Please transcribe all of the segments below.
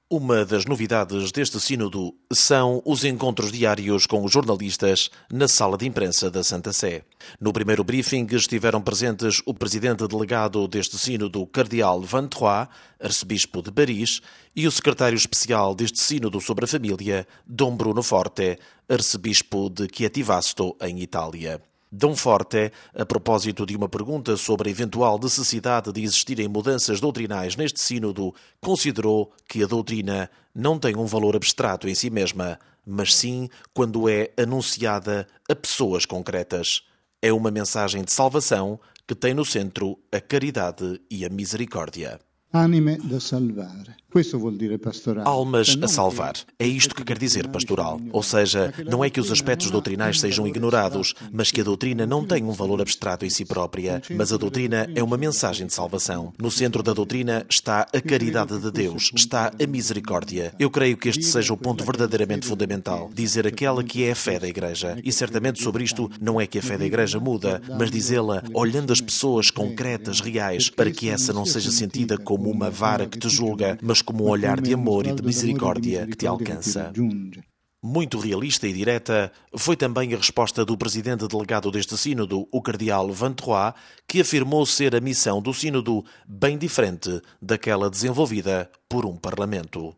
Uma das novidades deste sínodo são os encontros diários com os jornalistas na sala de imprensa da Santa Sé. No primeiro briefing estiveram presentes o presidente delegado deste sínodo, Cardeal Van Troyes, arcebispo de Paris, e o secretário especial deste sínodo sobre a família, Dom Bruno Forte, arcebispo de Chieti-Vasto, em Itália. Dom Forte, a propósito de uma pergunta sobre a eventual necessidade de existirem mudanças doutrinais neste sínodo, considerou que a doutrina não tem um valor abstrato em si mesma, mas sim quando é anunciada a pessoas concretas. É uma mensagem de salvação que tem no centro a caridade e a misericórdia. Anime da salvare. Questo vuol dire pastorale. Almas a salvar. É isto que quer dizer pastoral. Ou seja, não é que os aspectos doutrinais sejam ignorados, mas que a doutrina não tem um valor abstrato em si própria. Mas a doutrina é uma mensagem de salvação. No centro da doutrina está a caridade de Deus, está a misericórdia. Eu creio que este seja o ponto verdadeiramente fundamental. Dizer aquela que é a fé da Igreja. E certamente sobre isto não é que a fé da Igreja muda, mas dizê-la olhando as pessoas concretas, reais, para que essa não seja sentida como uma vara que te julga, mas como um olhar de amor e de misericórdia que te alcança. Muito realista e direta foi também a resposta do presidente delegado deste sínodo, o cardeal Van Troyes, que afirmou ser a missão do sínodo bem diferente daquela desenvolvida por um parlamento.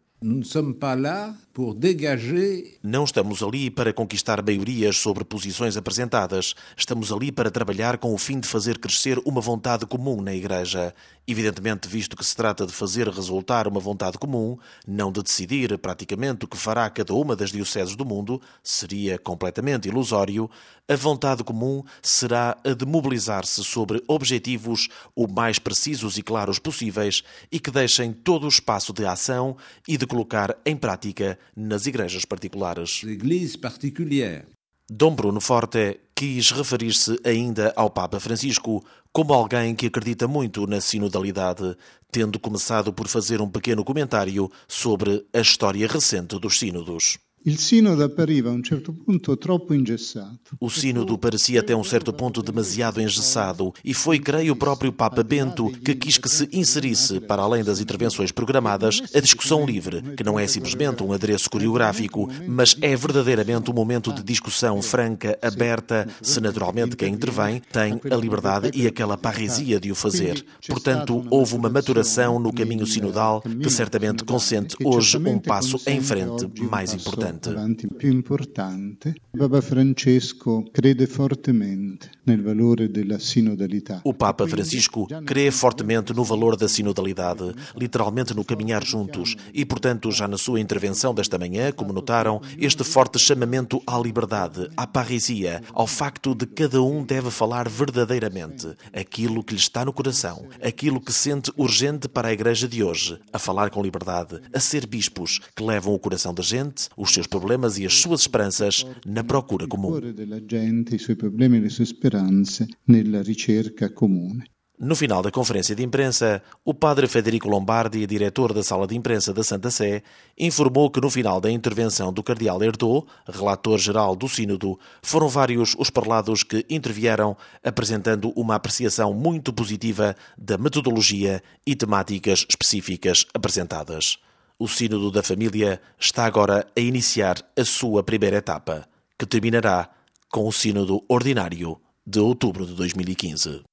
Não estamos ali para conquistar maiorias sobre posições apresentadas. Estamos ali para trabalhar com o fim de fazer crescer uma vontade comum na Igreja. Evidentemente, visto que se trata de fazer resultar uma vontade comum, não de decidir praticamente o que fará cada uma das dioceses do mundo, seria completamente ilusório, a vontade comum será a de mobilizar-se sobre objetivos o mais precisos e claros possíveis e que deixem todo o espaço de ação e de colocar em prática nas igrejas particulares. Dom Bruno Forte quis referir-se ainda ao Papa Francisco como alguém que acredita muito na sinodalidade, tendo começado por fazer um pequeno comentário sobre a história recente dos sínodos. Il sínodo appariva a um certo punto troppo engessato. O sínodo parecia até um certo ponto demasiado engessado e foi, creio, o próprio Papa Bento que quis que se inserisse, para além das intervenções programadas, a discussão livre, que não é simplesmente um adereço coreográfico, mas é verdadeiramente um momento de discussão franca, aberta, se naturalmente quem intervém tem a liberdade e aquela parresia de o fazer. Portanto, houve uma maturação no caminho sinodal que certamente consente hoje um passo em frente mais importante. Più importante. Papa Francesco crede fortemente nel valore della sinodalità. O Papa Francisco crê fortemente no valor da sinodalidade, literalmente no caminhar juntos, e, portanto, já na sua intervenção desta manhã, como notaram, este forte chamamento à liberdade, à parresia, ao facto de cada um deve falar verdadeiramente aquilo que lhe está no coração, aquilo que sente urgente para a Igreja de hoje, a falar com liberdade, a ser bispos que levam o coração da gente, os seus problemas e as suas esperanças na procura comum. No final da conferência de imprensa, o padre Federico Lombardi, diretor da sala de imprensa da Santa Sé, informou que no final da intervenção do cardeal Erdo, relator-geral do sínodo, foram vários os parlados que intervieram apresentando uma apreciação muito positiva da metodologia e temáticas específicas apresentadas. O Sínodo da Família está agora a iniciar a sua primeira etapa, que terminará com o Sínodo Ordinário de outubro de 2015.